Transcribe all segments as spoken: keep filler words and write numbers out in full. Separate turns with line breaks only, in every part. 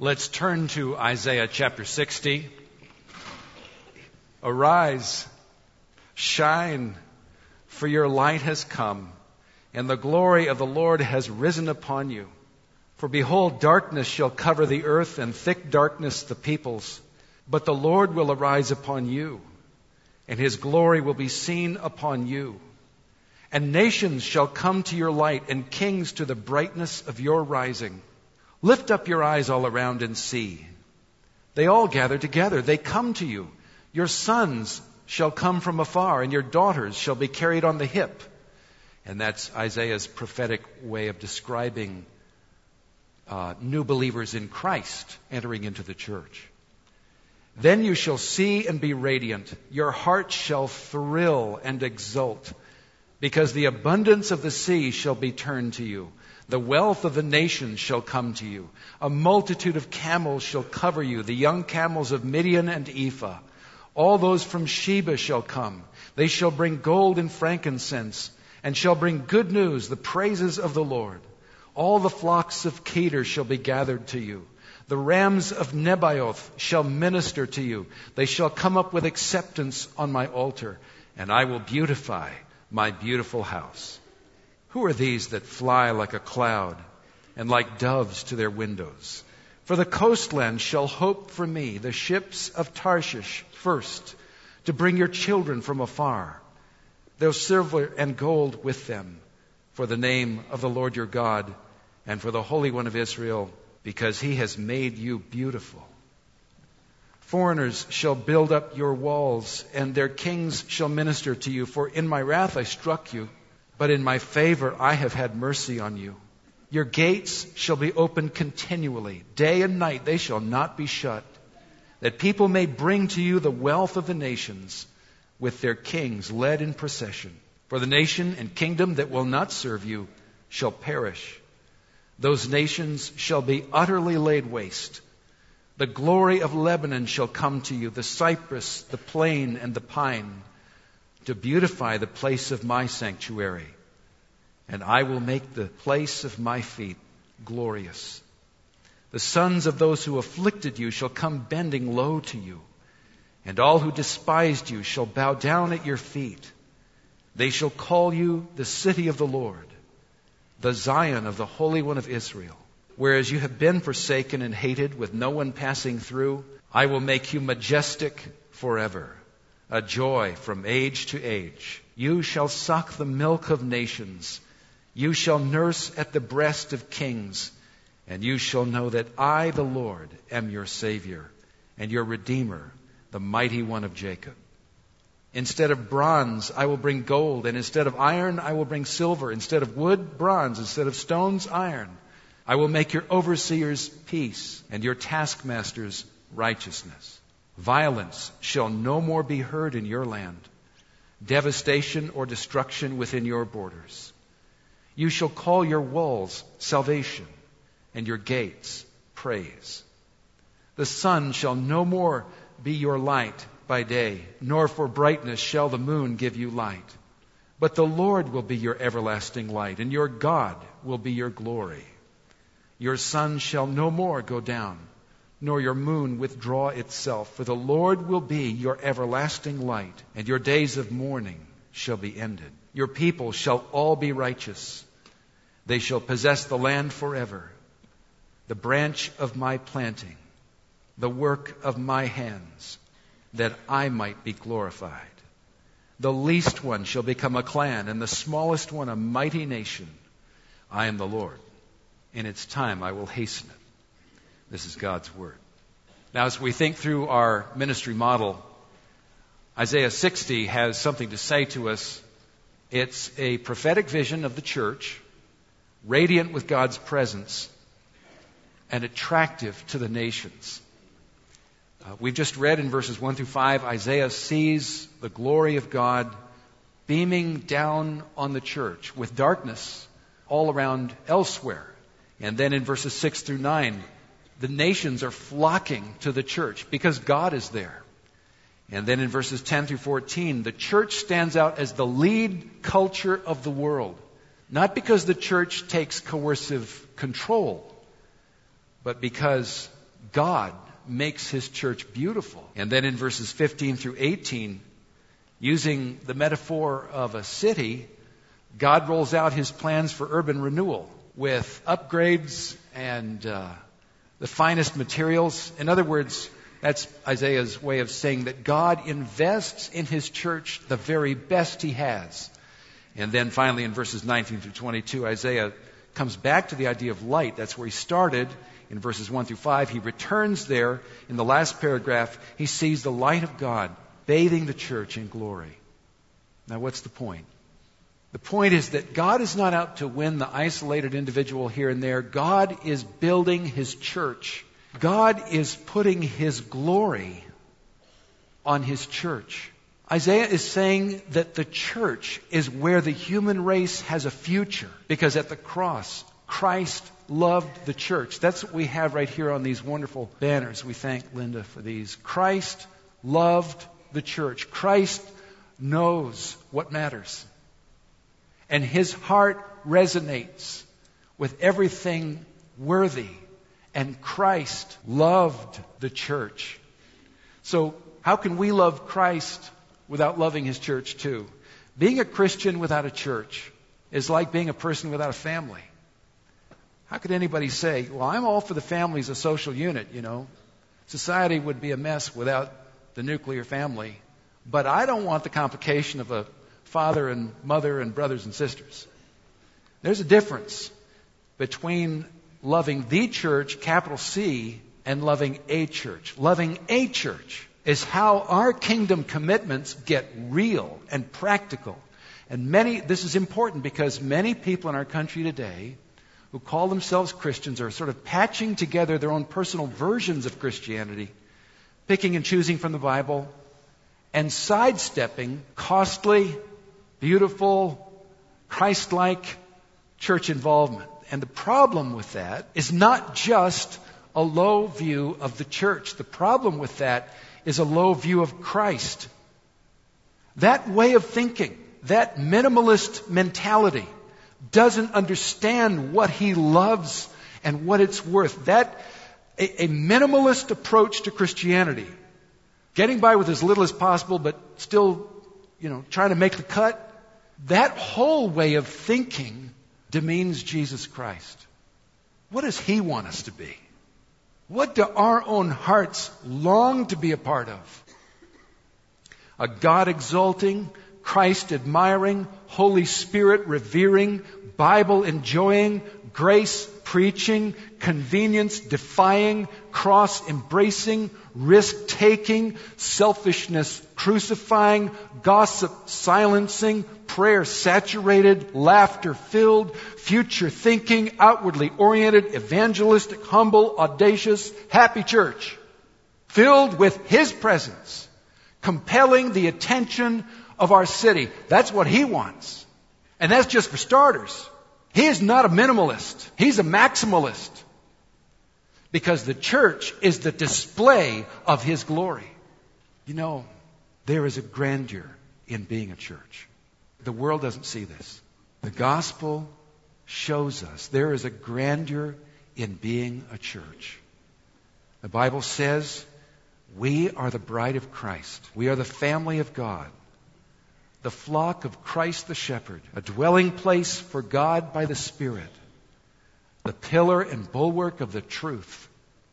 Let's turn to Isaiah chapter sixty. Arise, shine, for your light has come, and the glory of the Lord has risen upon you. For behold, darkness shall cover the earth, and thick darkness the peoples. But the Lord will arise upon you, and his glory will be seen upon you. And nations shall come to your light, and kings to the brightness of your rising. Lift up your eyes all around and see. They all gather together. They come to you. Your sons shall come from afar, and your daughters shall be carried on the hip. And that's Isaiah's prophetic way of describing uh, new believers in Christ entering into the church. Then you shall see and be radiant. Your heart shall thrill and exult, because the abundance of the sea shall be turned to you. The wealth of the nations shall come to you. A multitude of camels shall cover you, the young camels of Midian and Ephah. All those from Sheba shall come. They shall bring gold and frankincense, and shall bring good news, the praises of the Lord. All the flocks of Kedar shall be gathered to you. The rams of Nebaioth shall minister to you. They shall come up with acceptance on my altar, and I will beautify my beautiful house. Who are these that fly like a cloud, and like doves to their windows? For the coastland shall hope for me, the ships of Tarshish first, to bring your children from afar. Their silver and gold with them, for the name of the Lord your God, and for the Holy One of Israel, because he has made you beautiful. Foreigners shall build up your walls, and their kings shall minister to you. For in my wrath I struck you, but in my favor I have had mercy on you. Your gates shall be opened continually. Day and night they shall not be shut, that people may bring to you the wealth of the nations, with their kings led in procession. For the nation and kingdom that will not serve you shall perish. Those nations shall be utterly laid waste. The glory of Lebanon shall come to you, the cypress, the plane, and the pine, to beautify the place of my sanctuary. And I will make the place of my feet glorious. The sons of those who afflicted you shall come bending low to you, and all who despised you shall bow down at your feet. They shall call you the city of the Lord, the Zion of the Holy One of Israel. Whereas you have been forsaken and hated, with no one passing through, I will make you majestic forever, a joy from age to age. You shall suck the milk of nations. You shall nurse at the breast of kings. And you shall know that I, the Lord, am your Savior and your Redeemer, the mighty one of Jacob. Instead of bronze, I will bring gold, and instead of iron, I will bring silver. Instead of wood, bronze. Instead of stones, iron. I will make your overseers peace, and your taskmasters righteousness. Violence shall no more be heard in your land, devastation or destruction within your borders. You shall call your walls salvation, and your gates praise. The sun shall no more be your light by day, nor for brightness shall the moon give you light. But the Lord will be your everlasting light, and your God will be your glory. Your sun shall no more go down, nor your moon withdraw itself, for the Lord will be your everlasting light, and your days of mourning shall be ended. Your people shall all be righteous. They shall possess the land forever, the branch of my planting, the work of my hands, that I might be glorified. The least one shall become a clan, and the smallest one a mighty nation. I am the Lord. In its time I will hasten it. This is God's word. Now, as we think through our ministry model, Isaiah sixty has something to say to us. It's a prophetic vision of the church, radiant with God's presence, and attractive to the nations. Uh, we've just read in verses one through five, Isaiah sees the glory of God beaming down on the church with darkness all around elsewhere. And then in verses six through nine, the nations are flocking to the church because God is there. And then in verses ten through fourteen, the church stands out as the lead culture of the world. Not because the church takes coercive control, but because God makes his church beautiful. And then in verses fifteen through eighteen, using the metaphor of a city, God rolls out his plans for urban renewal with upgrades and uh, the finest materials. In other words, that's Isaiah's way of saying that God invests in his church the very best he has. And then finally in verses nineteen through twenty-two, Isaiah comes back to the idea of light. That's where he started. In verses one through five, he returns there. In the last paragraph, he sees the light of God bathing the church in glory. Now, what's the point? The point is that God is not out to win the isolated individual here and there. God is building his church. God is putting his glory on his church. Isaiah is saying that the church is where the human race has a future, because at the cross, Christ loved the church. That's what we have right here on these wonderful banners. We thank Linda for these. Christ loved the church. Christ knows what matters. And his heart resonates with everything worthy. And Christ loved the church. So how can we love Christ without loving his church too? Being a Christian without a church is like being a person without a family. How could anybody say, well, I'm all for the family as a social unit, you know. Society would be a mess without the nuclear family. But I don't want the complication of a father and mother and brothers and sisters. There's a difference between loving the church, capital C, and loving a church. Loving a church is how our kingdom commitments get real and practical. And many, this is important because many people in our country today who call themselves Christians are sort of patching together their own personal versions of Christianity, picking and choosing from the Bible, and sidestepping costly, beautiful, Christ-like church involvement. And the problem with that is not just a low view of the church. The problem with that is a low view of Christ. That way of thinking, that minimalist mentality, doesn't understand what he loves and what it's worth. That a, a minimalist approach to Christianity, getting by with as little as possible, but still, you know, trying to make the cut. That whole way of thinking demeans Jesus Christ. What does he want us to be? What do our own hearts long to be a part of? A God-exalting, Christ-admiring, Holy Spirit-revering, Bible-enjoying, grace-preaching, convenience-defying, cross-embracing, risk-taking, selfishness-crucifying, gossip-silencing, prayer-saturated, laughter-filled, future-thinking, outwardly-oriented, evangelistic, humble, audacious, happy church, filled with his presence, compelling the attention of our city. That's what he wants. And that's just for starters. He is not a minimalist. He's a maximalist. Because the church is the display of his glory. You know, there is a grandeur in being a church. The world doesn't see this. The gospel shows us there is a grandeur in being a church. The Bible says we are the bride of Christ. We are the family of God. The flock of Christ the shepherd, a dwelling place for God by the Spirit, the pillar and bulwark of the truth,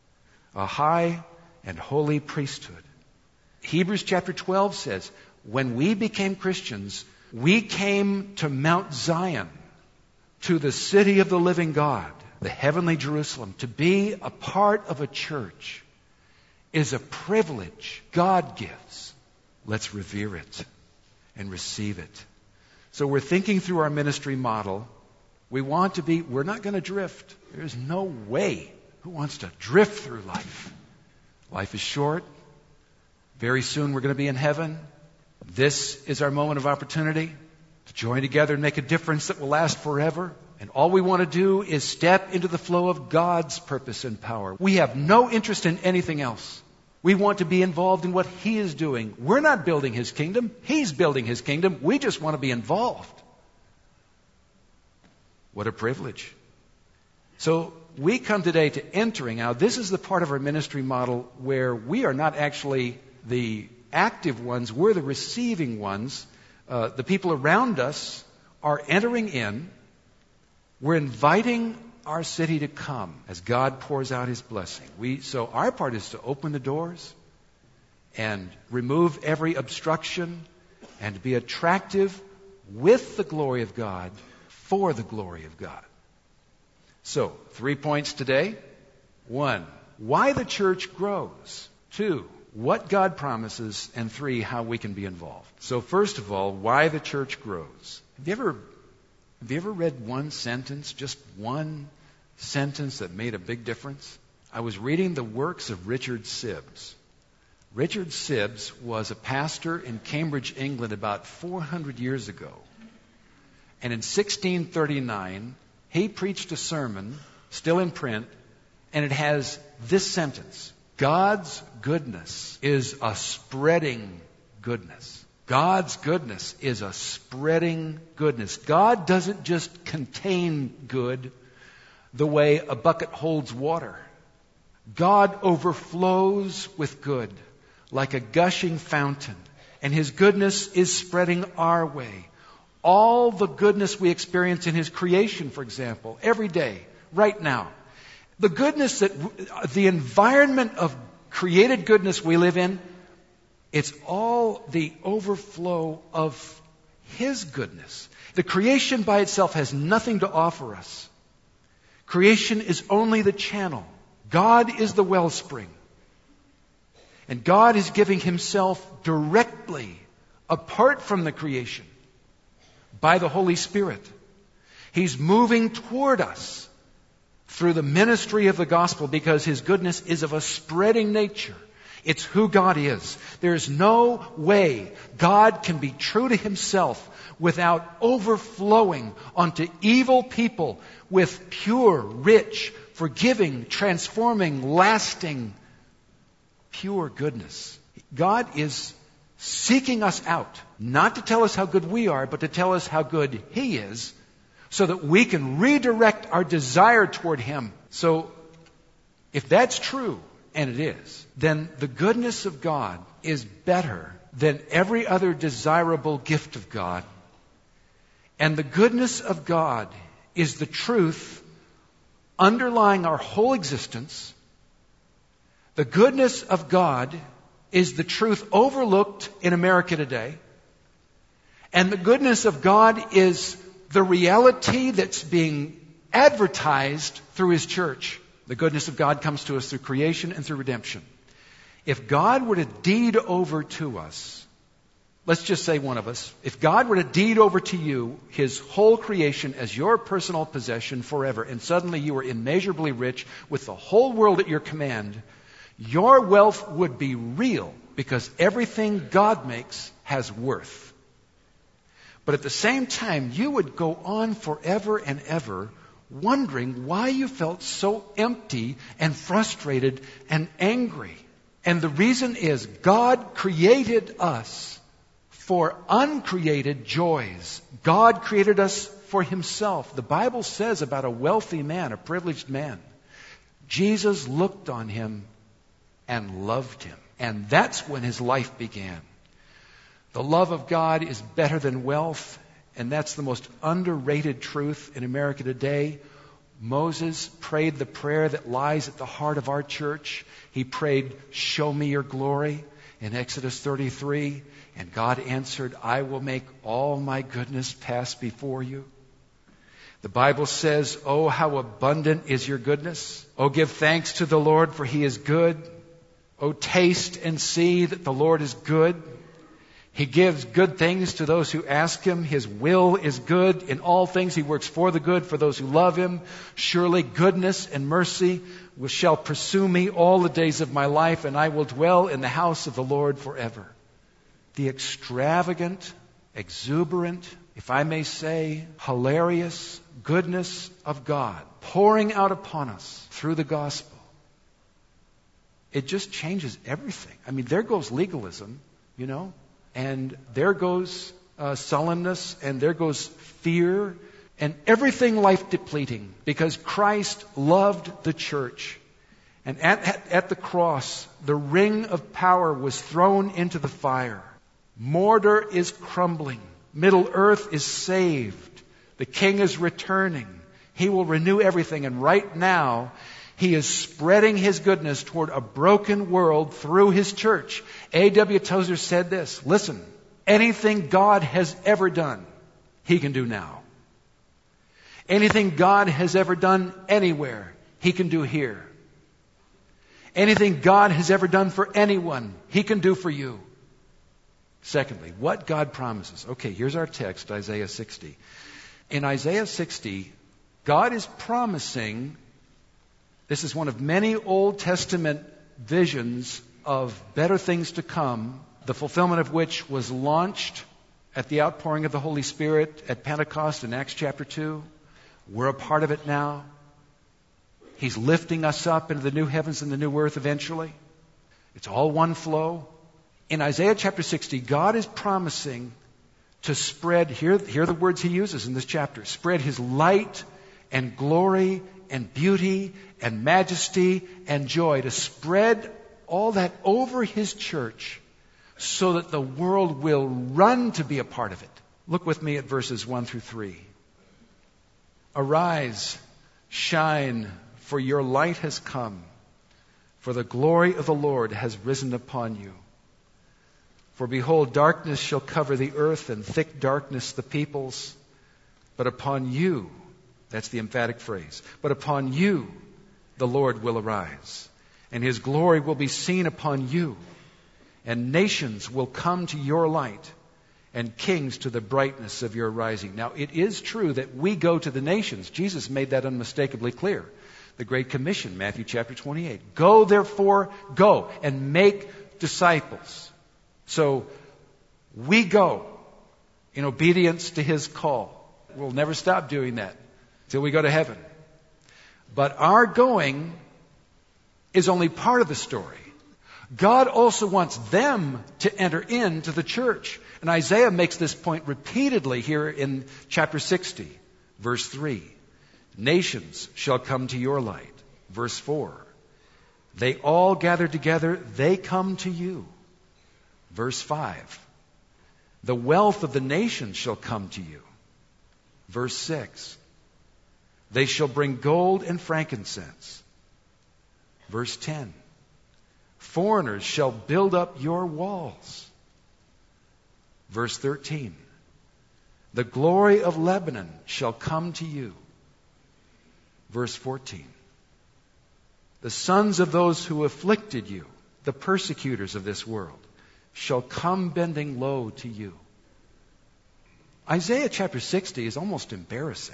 a high and holy priesthood. Hebrews chapter twelve says, when we became Christians, we came to Mount Zion, to the city of the living God, the heavenly Jerusalem. To be a part of a church is a privilege God gives. Let's revere it and receive it. So we're thinking through our ministry model. We want to be, we're not going to drift. There's no way. Who wants to drift through life? Life is short. Very soon we're going to be in heaven. This is our moment of opportunity to join together and make a difference that will last forever. And all we want to do is step into the flow of God's purpose and power. We have no interest in anything else. We want to be involved in what he is doing. We're not building his kingdom. He's building his kingdom. We just want to be involved. What a privilege. So we come today to entering. Now, this is the part of our ministry model where we are not actually the active ones, we're the receiving ones. Uh, the people around us are entering in. We're inviting our city to come as God pours out His blessing. We, so our part is to open the doors and remove every obstruction and be attractive with the glory of God for the glory of God. So, three points today. One, why the church grows. Two, what God promises. And three, how we can be involved. So first of all, why the church grows. Have you ever, have you ever read one sentence, just one sentence that made a big difference? I was reading the works of Richard Sibbes. Richard Sibbes was a pastor in Cambridge, England about four hundred years ago. And in sixteen thirty-nine, he preached a sermon, still in print, and it has this sentence: God's goodness is a spreading goodness. God's goodness is a spreading goodness. God doesn't just contain good the way a bucket holds water. God overflows with good like a gushing fountain, and His goodness is spreading our way. All the goodness we experience in His creation, for example, every day, right now. The goodness that, the environment of created goodness we live in, it's all the overflow of His goodness. The creation by itself has nothing to offer us. Creation is only the channel. God is the wellspring. And God is giving Himself directly, apart from the creation, by the Holy Spirit. He's moving toward us through the ministry of the gospel because His goodness is of a spreading nature. It's who God is. There's no way God can be true to Himself without overflowing onto evil people with pure, rich, forgiving, transforming, lasting, pure goodness. God is seeking us out, not to tell us how good we are, but to tell us how good He is, so that we can redirect our desire toward Him. So, if that's true, and it is, then the goodness of God is better than every other desirable gift of God. And the goodness of God is the truth underlying our whole existence. The goodness of God is the truth overlooked in America today. And the goodness of God is the reality that's being advertised through His church. The goodness of God comes to us through creation and through redemption. If God were to deed over to us, let's just say one of us, if God were to deed over to you His whole creation as your personal possession forever, and suddenly you were immeasurably rich with the whole world at your command, your wealth would be real because everything God makes has worth. But at the same time, you would go on forever and ever wondering why you felt so empty and frustrated and angry. And the reason is God created us for uncreated joys. God created us for Himself. The Bible says about a wealthy man, a privileged man, Jesus looked on him and loved him. And that's when his life began. The love of God is better than wealth, and that's the most underrated truth in America today. Moses prayed the prayer that lies at the heart of our church. He prayed, "Show me your glory," in Exodus thirty-three. And God answered, "I will make all my goodness pass before you." The Bible says, "Oh, how abundant is your goodness. Oh, give thanks to the Lord, for He is good. Oh, taste and see that the Lord is good. He gives good things to those who ask Him. His will is good. In all things He works for the good for those who love Him. Surely goodness and mercy shall pursue me all the days of my life, and I will dwell in the house of the Lord forever." The extravagant, exuberant, if I may say, hilarious goodness of God pouring out upon us through the gospel. It just changes everything. I mean, there goes legalism, you know, and there goes uh, sullenness, and there goes fear, and everything life-depleting, because Christ loved the church. And at, at, at the cross, the ring of power was thrown into the fire. Mordor is crumbling. Middle-earth is saved. The King is returning. He will renew everything. And right now, He is spreading His goodness toward a broken world through His church. A W Tozer said this, listen, anything God has ever done, He can do now. Anything God has ever done anywhere, He can do here. Anything God has ever done for anyone, He can do for you. Secondly, what God promises. Okay, here's our text, Isaiah sixty. In Isaiah sixty, God is promising, this is one of many Old Testament visions of better things to come, the fulfillment of which was launched at the outpouring of the Holy Spirit at Pentecost in Acts chapter two. We're a part of it now. He's lifting us up into the new heavens and the new earth eventually. It's all one flow. In Isaiah chapter sixty, God is promising to spread, here, here are the words He uses in this chapter, spread His light and glory and beauty and majesty and joy, to spread all that over His church so that the world will run to be a part of it. Look with me at verses one through three. Arise, shine, for your light has come, for the glory of the Lord has risen upon you. For behold, darkness shall cover the earth, and thick darkness the peoples. But upon you, that's the emphatic phrase, but upon you the Lord will arise, and His glory will be seen upon you, and nations will come to your light, and kings to the brightness of your rising. Now, it is true that we go to the nations. Jesus made that unmistakably clear. The Great Commission, Matthew chapter twenty-eight. Go, therefore, go and make disciples. So we go in obedience to His call. We'll never stop doing that till we go to heaven. But our going is only part of the story. God also wants them to enter into the church. And Isaiah makes this point repeatedly here in chapter sixty, verse three. Nations shall come to your light. Verse four. They all gather together, they come to you. Verse five. The wealth of the nations shall come to you. Verse six. They shall bring gold and frankincense. Verse ten. Foreigners shall build up your walls. Verse thirteen. The glory of Lebanon shall come to you. Verse fourteen. The sons of those who afflicted you, the persecutors of this world, shall come bending low to you. Isaiah chapter sixty is almost embarrassing.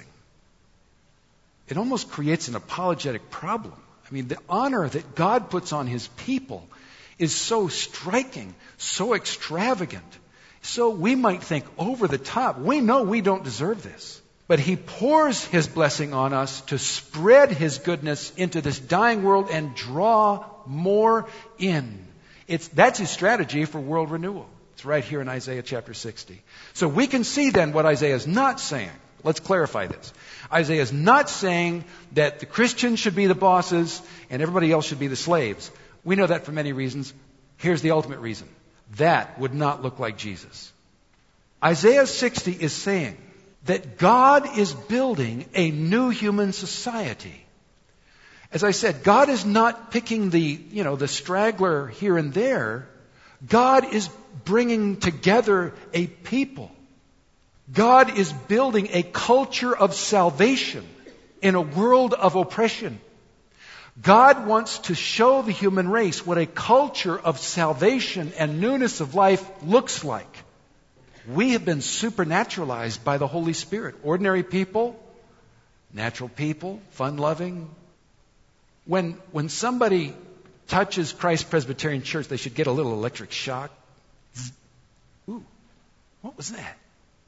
It almost creates an apologetic problem. I mean, the honor that God puts on His people is so striking, so extravagant. So we might think over the top. We know we don't deserve this. But He pours His blessing on us to spread His goodness into this dying world and draw more in. It's, that's His strategy for world renewal. It's right here in Isaiah chapter sixty. So we can see then what Isaiah is not saying. Let's clarify this. Isaiah is not saying that the Christians should be the bosses and everybody else should be the slaves. We know that for many reasons. Here's the ultimate reason. That would not look like Jesus. Isaiah sixty is saying that God is building a new human society. As I said, God is not picking the, you know, the straggler here and there. God is bringing together a people. God is building a culture of salvation in a world of oppression. God wants to show the human race what a culture of salvation and newness of life looks like. We have been supernaturalized by the Holy Spirit. Ordinary people, natural people, fun-loving. When, when somebody touches Christ Presbyterian Church, they should get a little electric shock. Ooh, what was that?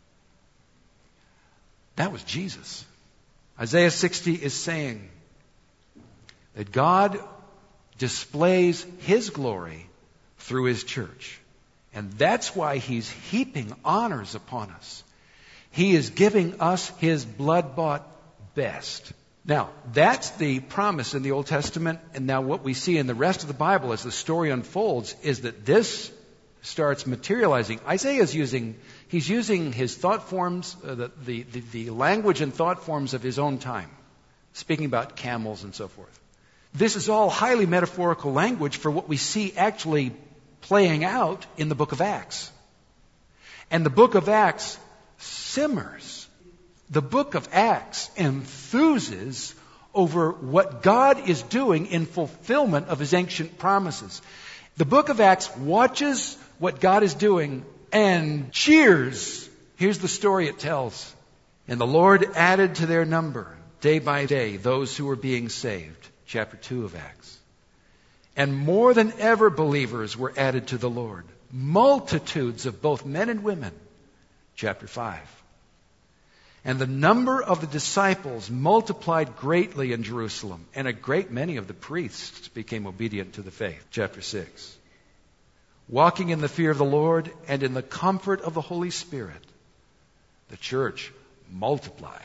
That was Jesus. Isaiah sixty is saying that God displays His glory through His church. And that's why He's heaping honors upon us. He is giving us His blood-bought best. Now, that's the promise in the Old Testament, and now what we see in the rest of the Bible as the story unfolds is that this starts materializing. Isaiah is using, he's using his thought forms, uh, the, the, the, the language and thought forms of his own time, speaking about camels and so forth. This is all highly metaphorical language for what we see actually playing out in the book of Acts. And the book of Acts simmers. The book of Acts enthuses over what God is doing in fulfillment of His ancient promises. The book of Acts watches what God is doing and cheers. Here's the story it tells. And the Lord added to their number, day by day, those who were being saved. Chapter two of Acts. And more than ever believers were added to the Lord. Multitudes of both men and women. Chapter five. And the number of the disciples multiplied greatly in Jerusalem, and a great many of the priests became obedient to the faith. Chapter six. Walking in the fear of the Lord and in the comfort of the Holy Spirit, the church multiplied.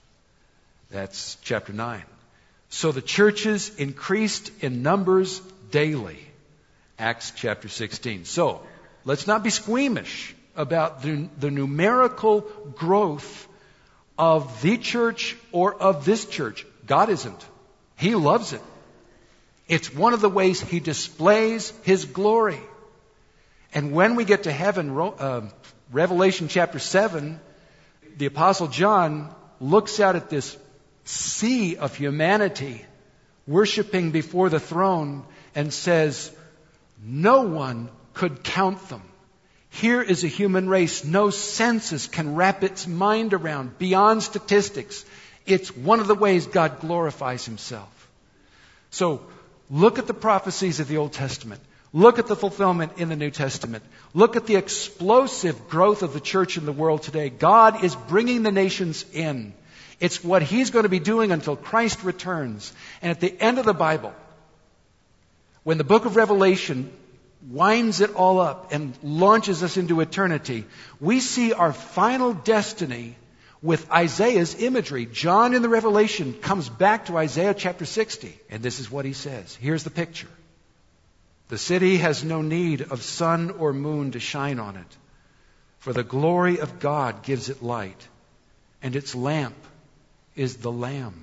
That's chapter nine. So the churches increased in numbers daily. Acts chapter sixteen. So, let's not be squeamish about the, the numerical growth of the church or of this church. God isn't. He loves it. It's one of the ways He displays His glory. And when we get to heaven, uh, Revelation chapter seven, the Apostle John looks out at this sea of humanity worshiping before the throne and says, no one could count them. Here is a human race no census can wrap its mind around, beyond statistics. It's one of the ways God glorifies Himself. So, look at the prophecies of the Old Testament. Look at the fulfillment in the New Testament. Look at the explosive growth of the church in the world today. God is bringing the nations in. It's what He's going to be doing until Christ returns. And at the end of the Bible, when the book of Revelation winds it all up and launches us into eternity, we see our final destiny with Isaiah's imagery. John in the Revelation comes back to Isaiah chapter sixty, and this is what he says. Here's the picture. The city has no need of sun or moon to shine on it, for the glory of God gives it light, and its lamp is the Lamb.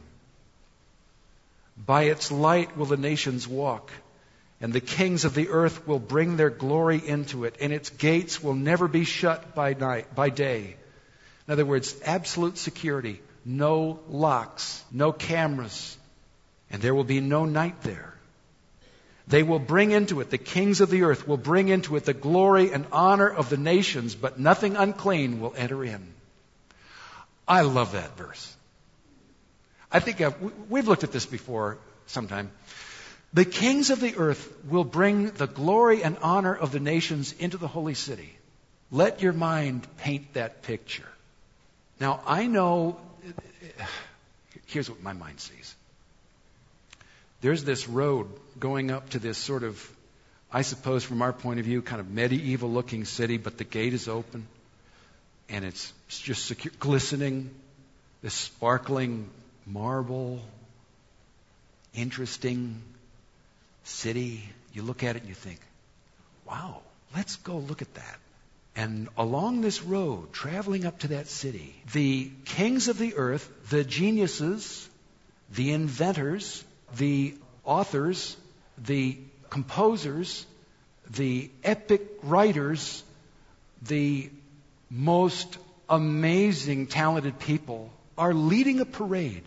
By its light will the nations walk, and the kings of the earth will bring their glory into it, and its gates will never be shut by night, by day. In other words, absolute security, no locks, no cameras, and there will be no night there. They will bring into it, the kings of the earth will bring into it the glory and honor of the nations, but nothing unclean will enter in. I love that verse. I think I've, we've looked at this before sometime. The kings of the earth will bring the glory and honor of the nations into the holy city. Let your mind paint that picture. Now, I know, here's what my mind sees. There's this road going up to this sort of, I suppose from our point of view, kind of medieval looking city, but the gate is open and it's just secure, glistening, this sparkling marble, interesting city. You look at it and you think, wow, let's go look at that. And along this road, traveling up to that city, the kings of the earth, the geniuses, the inventors, the authors, the composers, the epic writers, the most amazing, talented people are leading a parade.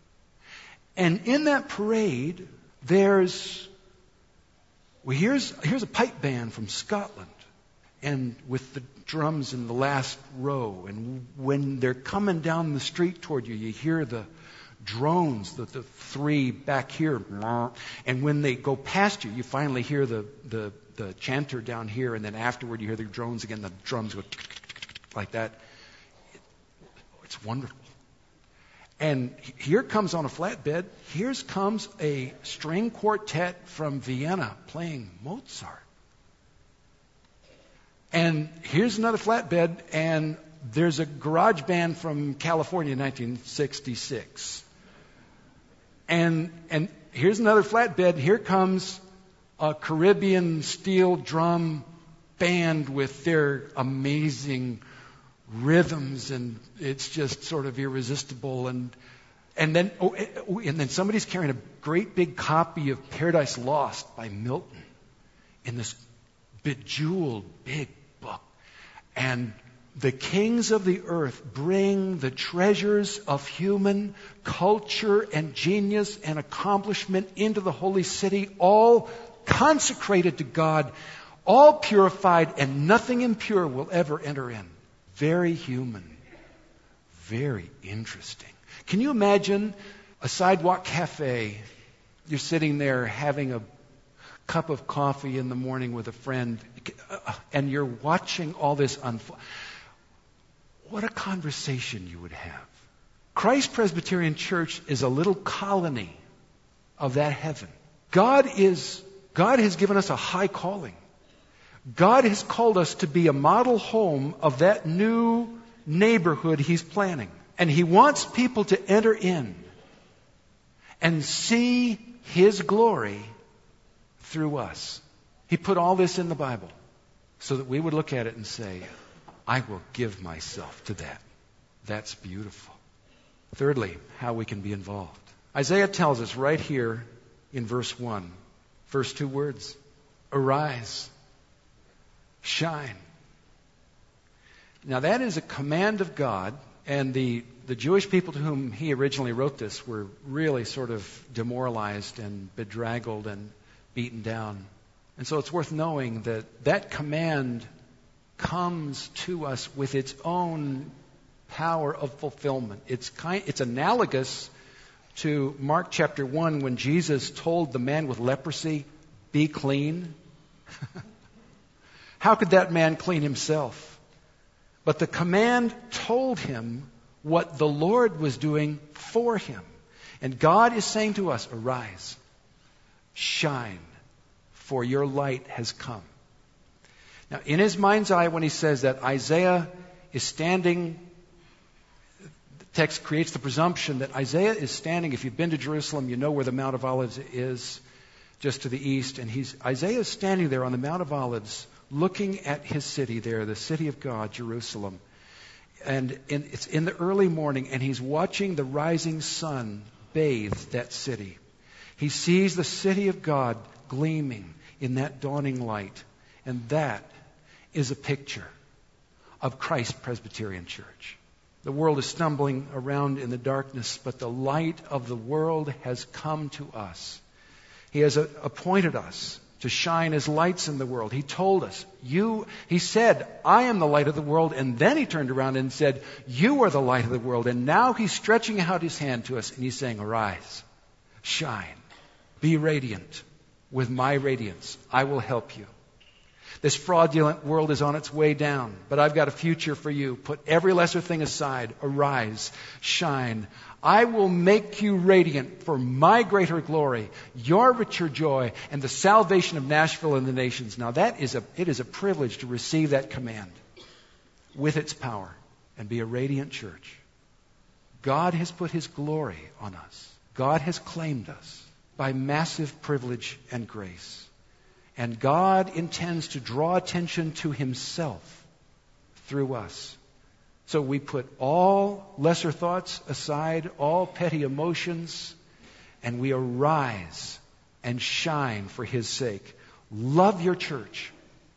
And in that parade, there's, well, here's, here's a pipe band from Scotland. And with the drums in the last row. And when they're coming down the street toward you, you hear the drones, the, the three back here. And when they go past you, you finally hear the, the, the chanter down here. And then afterward, you hear the drones again. The drums go like that. It's wonderful. And here comes on a flatbed, here comes a string quartet from Vienna playing Mozart. And here's another flatbed, and there's a garage band from California in nineteen sixty-six. And, and here's another flatbed. Here comes a Caribbean steel drum band with their amazing rhythms, and it's just sort of irresistible. And and then oh, and then somebody's carrying a great big copy of Paradise Lost by Milton in this bejeweled big book. And the kings of the earth bring the treasures of human culture and genius and accomplishment into the holy city, all consecrated to God, all purified, and nothing impure will ever enter in. Very human. Very interesting. Can you imagine a sidewalk cafe? You're sitting there having a cup of coffee in the morning with a friend, and you're watching all this unfold. What a conversation you would have. Christ Presbyterian Church is a little colony of that heaven. God is, God has given us a high calling. God has called us to be a model home of that new neighborhood He's planning. And He wants people to enter in and see His glory through us. He put all this in the Bible so that we would look at it and say, I will give myself to that. That's beautiful. Thirdly, how we can be involved. Isaiah tells us right here in verse one, first two words, arise, shine. Now that is a command of God, and the, the Jewish people to whom he originally wrote this were really sort of demoralized and bedraggled and beaten down. And so it's worth knowing that that command comes to us with its own power of fulfillment. It's kind, it's analogous to Mark chapter one when Jesus told the man with leprosy, be clean. How could that man clean himself? But the command told him what the Lord was doing for him. And God is saying to us, arise, shine, for your light has come. Now, in his mind's eye, when he says that, Isaiah is standing, the text creates the presumption that Isaiah is standing. If you've been to Jerusalem, you know where the Mount of Olives is, just to the east. And he's Isaiah is standing there on the Mount of Olives, looking at his city there, the city of God, Jerusalem. And in, it's in the early morning, and he's watching the rising sun bathe that city. He sees the city of God gleaming in that dawning light. And that is a picture of Christ Presbyterian Church. The world is stumbling around in the darkness, but the light of the world has come to us. He has appointed us to shine as lights in the world. He told us, you, he said, I am the light of the world. And then he turned around and said, you are the light of the world. And now he's stretching out his hand to us and he's saying, arise, shine, be radiant with my radiance. I will help you. This fraudulent world is on its way down, but I've got a future for you. Put every lesser thing aside. Arise, shine. I will make you radiant for my greater glory, your richer joy, and the salvation of Nashville and the nations. Now that is a, it is a privilege to receive that command with its power and be a radiant church. God has put His glory on us. God has claimed us by massive privilege and grace. And God intends to draw attention to Himself through us. So we put all lesser thoughts aside, all petty emotions, and we arise and shine for His sake. Love your church.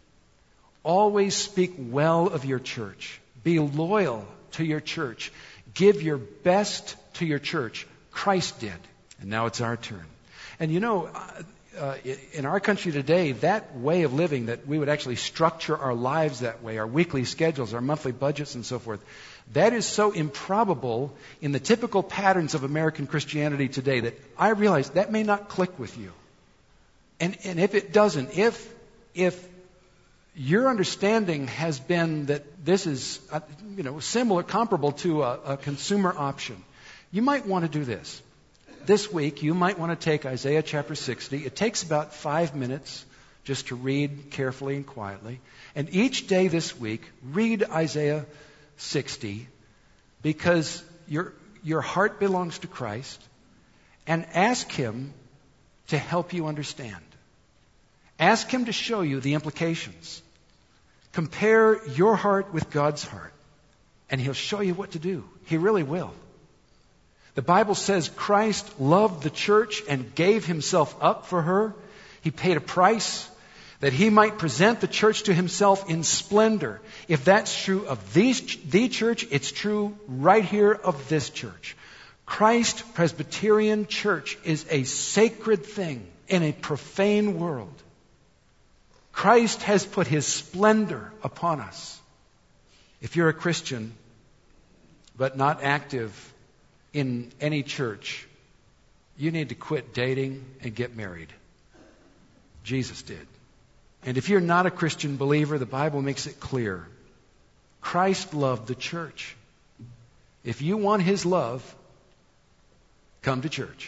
Always speak well of your church. Be loyal to your church. Give your best to your church. Christ did. And now it's our turn. And you know, Uh, in our country today, that way of living, that we would actually structure our lives that way, our weekly schedules, our monthly budgets and so forth, that is so improbable in the typical patterns of American Christianity today that I realize that may not click with you. And, and if it doesn't, if, if your understanding has been that this is, uh, you know, similar, comparable to a, a consumer option, you might want to do this. This week, you might want to take Isaiah chapter sixty. It takes about five minutes just to read carefully and quietly. And each day this week, read Isaiah sixty, because your, your heart belongs to Christ, and ask Him to help you understand. Ask Him to show you the implications. Compare your heart with God's heart, and He'll show you what to do. He really will. The Bible says Christ loved the church and gave Himself up for her. He paid a price that He might present the church to Himself in splendor. If that's true of these, the church, it's true right here of this church. Christ Presbyterian Church is a sacred thing in a profane world. Christ has put His splendor upon us. If you're a Christian, but not active in any church, you need to quit dating and get married. Jesus did. And if you're not a Christian believer, the Bible makes it clear. Christ loved the church. If you want His love, come to church.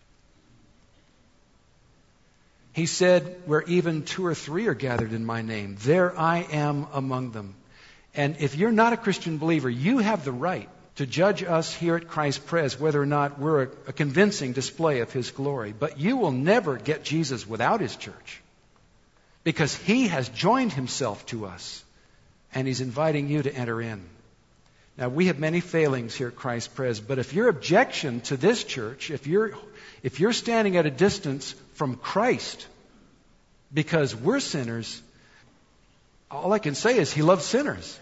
He said, where even two or three are gathered in my name, there I am among them. And if you're not a Christian believer, you have the right to judge us here at Christ Pres whether or not we're a, a convincing display of His glory. But you will never get Jesus without His church, because He has joined Himself to us, and He's inviting you to enter in. Now, we have many failings here at Christ Pres, but if your objection to this church, if you're, if you're standing at a distance from Christ because we're sinners, all I can say is He loves sinners.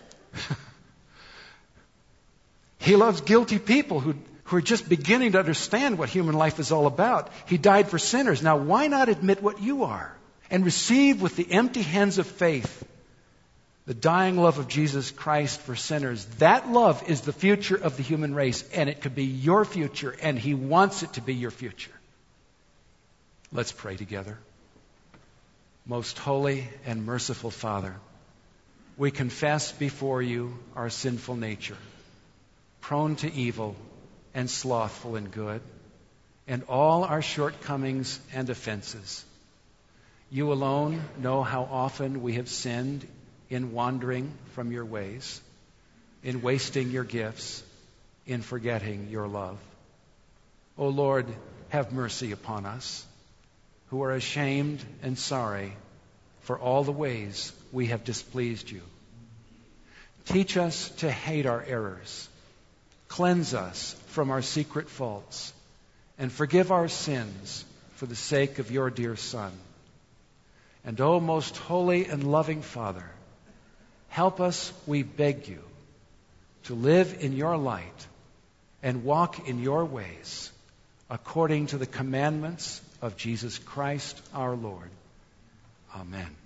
He loves guilty people who, who are just beginning to understand what human life is all about. He died for sinners. Now, why not admit what you are and receive with the empty hands of faith the dying love of Jesus Christ for sinners? That love is the future of the human race, and it could be your future, and He wants it to be your future. Let's pray together. Most holy and merciful Father, we confess before You our sinful nature, prone to evil and slothful in good, and all our shortcomings and offenses. You alone know how often we have sinned in wandering from Your ways, in wasting Your gifts, in forgetting Your love. O Lord, have mercy upon us, who are ashamed and sorry for all the ways we have displeased You. Teach us to hate our errors. Cleanse us from our secret faults, and forgive our sins for the sake of Your dear Son. And O most holy and loving Father, help us, we beg You, to live in Your light and walk in Your ways, according to the commandments of Jesus Christ our Lord. Amen.